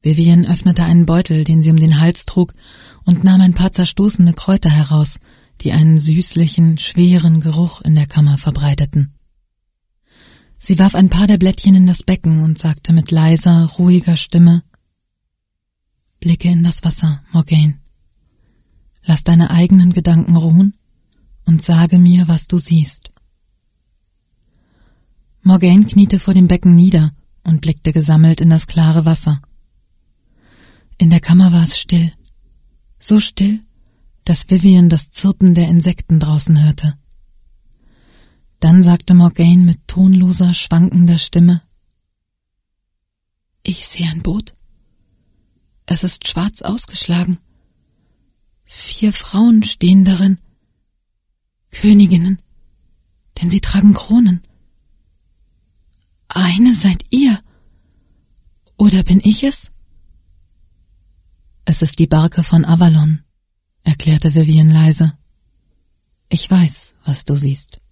Vivian öffnete einen Beutel, den sie um den Hals trug, und nahm ein paar zerstoßene Kräuter heraus, die einen süßlichen, schweren Geruch in der Kammer verbreiteten. Sie warf ein paar der Blättchen in das Becken und sagte mit leiser, ruhiger Stimme: »Blicke in das Wasser, Morgaine. Lass deine eigenen Gedanken ruhen und sage mir, was du siehst.« Morgaine kniete vor dem Becken nieder und blickte gesammelt in das klare Wasser. In der Kammer war es still, so still, dass Vivian das Zirpen der Insekten draußen hörte. Dann sagte Morgaine mit tonloser, schwankender Stimme: »Ich sehe ein Boot. Es ist schwarz ausgeschlagen. 4 Frauen stehen darin. Königinnen, denn sie tragen Kronen. Eine seid ihr. Oder bin ich es?« »Es ist die Barke von Avalon«, erklärte Vivian leise. »Ich weiß, was du siehst.«